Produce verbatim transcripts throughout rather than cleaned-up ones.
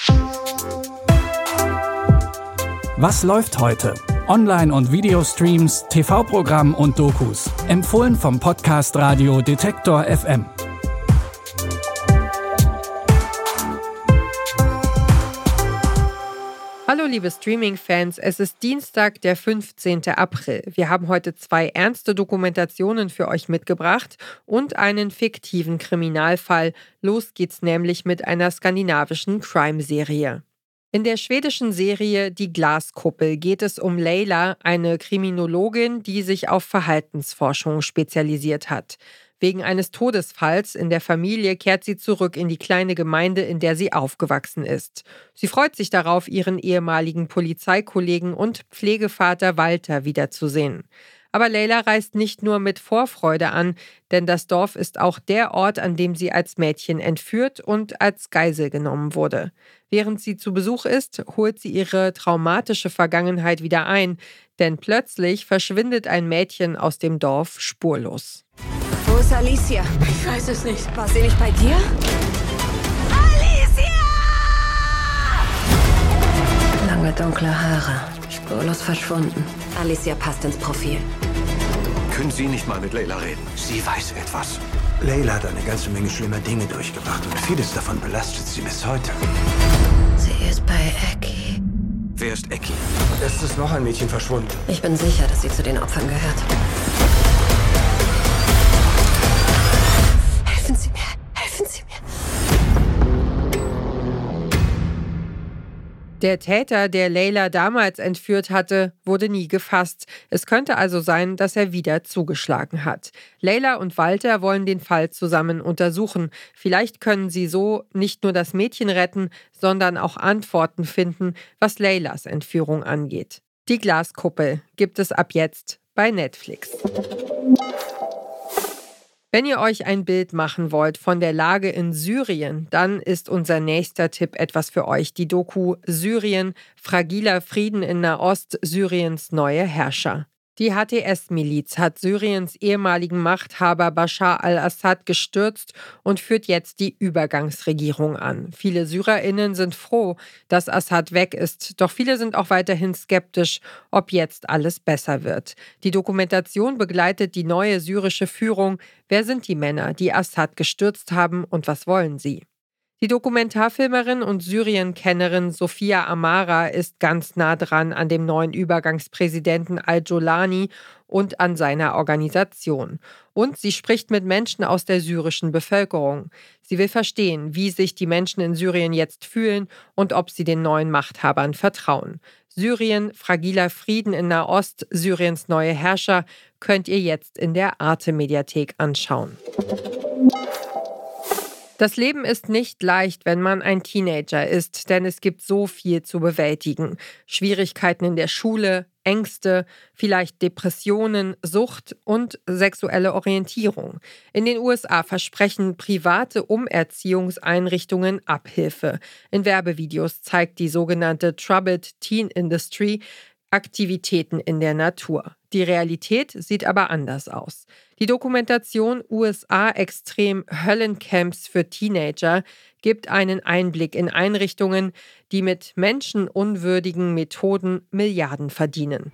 Was läuft heute? Online- und Videostreams, T V-Programm und Dokus. Empfohlen vom Podcast Radio Detektor F M. Hallo liebe Streaming-Fans, es ist Dienstag, der fünfzehnten April. Wir haben heute zwei ernste Dokumentationen für euch mitgebracht und einen fiktiven Kriminalfall. Los geht's nämlich mit einer skandinavischen Crime-Serie. In der schwedischen Serie Die Glaskuppel geht es um Leila, eine Kriminologin, die sich auf Verhaltensforschung spezialisiert hat. Wegen eines Todesfalls in der Familie kehrt sie zurück in die kleine Gemeinde, in der sie aufgewachsen ist. Sie freut sich darauf, ihren ehemaligen Polizeikollegen und Pflegevater Walter wiederzusehen. Aber Leila reist nicht nur mit Vorfreude an, denn das Dorf ist auch der Ort, an dem sie als Mädchen entführt und als Geisel genommen wurde. Während sie zu Besuch ist, holt sie ihre traumatische Vergangenheit wieder ein, denn plötzlich verschwindet ein Mädchen aus dem Dorf spurlos. Wo ist Alicia? Ich weiß es nicht. War sie nicht bei dir? Alicia! Lange dunkle Haare, spurlos verschwunden. Alicia passt ins Profil. Können Sie nicht mal mit Leila reden? Sie weiß etwas. Leila hat eine ganze Menge schlimmer Dinge durchgemacht und vieles davon belastet sie bis heute. Sie ist bei Eki. Wer ist Eki? Es ist noch ein Mädchen verschwunden. Ich bin sicher, dass sie zu den Opfern gehört. Helfen Sie mir, helfen Sie mir. Der Täter, der Leila damals entführt hatte, wurde nie gefasst. Es könnte also sein, dass er wieder zugeschlagen hat. Leila und Walter wollen den Fall zusammen untersuchen. Vielleicht können sie so nicht nur das Mädchen retten, sondern auch Antworten finden, was Leilas Entführung angeht. Die Glaskuppel gibt es ab jetzt bei Netflix. Wenn ihr euch ein Bild machen wollt von der Lage in Syrien, dann ist unser nächster Tipp etwas für euch. Die Doku Syrien, fragiler Frieden in Nahost, Syriens neue Herrscher. Die H T S-Miliz hat Syriens ehemaligen Machthaber Bashar al-Assad gestürzt und führt jetzt die Übergangsregierung an. Viele SyrerInnen sind froh, dass Assad weg ist, doch viele sind auch weiterhin skeptisch, ob jetzt alles besser wird. Die Dokumentation begleitet die neue syrische Führung. Wer sind die Männer, die Assad gestürzt haben und was wollen sie? Die Dokumentarfilmerin und Syrien-Kennerin Sophia Amara ist ganz nah dran an dem neuen Übergangspräsidenten al-Jolani und an seiner Organisation. Und sie spricht mit Menschen aus der syrischen Bevölkerung. Sie will verstehen, wie sich die Menschen in Syrien jetzt fühlen und ob sie den neuen Machthabern vertrauen. Syrien, fragiler Frieden in Nahost, Syriens neue Herrscher könnt ihr jetzt in der Arte-Mediathek anschauen. Das Leben ist nicht leicht, wenn man ein Teenager ist, denn es gibt so viel zu bewältigen. Schwierigkeiten in der Schule, Ängste, vielleicht Depressionen, Sucht und sexuelle Orientierung. In den U S A versprechen private Umerziehungseinrichtungen Abhilfe. In Werbevideos zeigt die sogenannte Troubled Teen Industry Aktivitäten in der Natur. Die Realität sieht aber anders aus. Die Dokumentation U S A Extrem Höllencamps für Teenager gibt einen Einblick in Einrichtungen, die mit menschenunwürdigen Methoden Milliarden verdienen.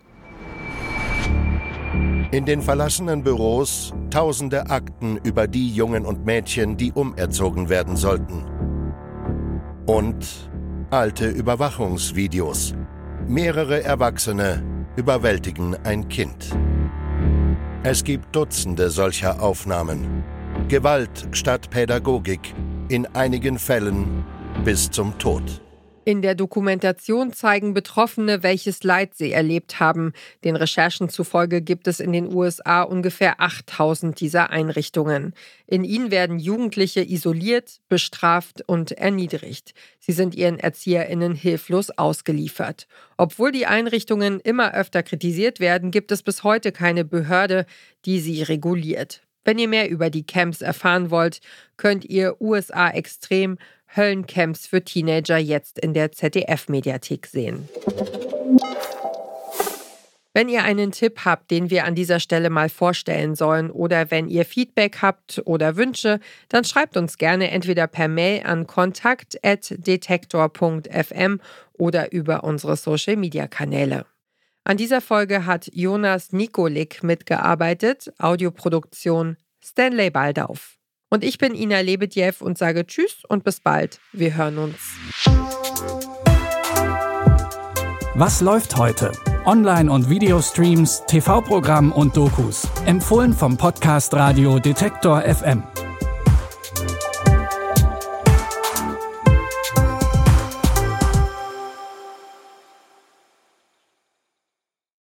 In den verlassenen Büros tausende Akten über die Jungen und Mädchen, die umerzogen werden sollten. Und alte Überwachungsvideos. Mehrere Erwachsene überwältigen ein Kind. Es gibt Dutzende solcher Aufnahmen. Gewalt statt Pädagogik, in einigen Fällen bis zum Tod. In der Dokumentation zeigen Betroffene, welches Leid sie erlebt haben. Den Recherchen zufolge gibt es in den U S A ungefähr achttausend dieser Einrichtungen. In ihnen werden Jugendliche isoliert, bestraft und erniedrigt. Sie sind ihren ErzieherInnen hilflos ausgeliefert. Obwohl die Einrichtungen immer öfter kritisiert werden, gibt es bis heute keine Behörde, die sie reguliert. Wenn ihr mehr über die Camps erfahren wollt, könnt ihr U S A Extrem Höllencamps für Teenager jetzt in der Z D F-Mediathek sehen. Wenn ihr einen Tipp habt, den wir an dieser Stelle mal vorstellen sollen oder wenn ihr Feedback habt oder Wünsche, dann schreibt uns gerne entweder per Mail an kontakt at detektor punkt f m oder über unsere Social-Media-Kanäle. An dieser Folge hat Jonas Nikolik mitgearbeitet, Audioproduktion Stanley Baldauf. Und ich bin Ina Lebedjew und sage Tschüss und bis bald. Wir hören uns. Was läuft heute? Online- und Videostreams, T V-Programm und Dokus. Empfohlen vom Podcast Radio Detektor F M.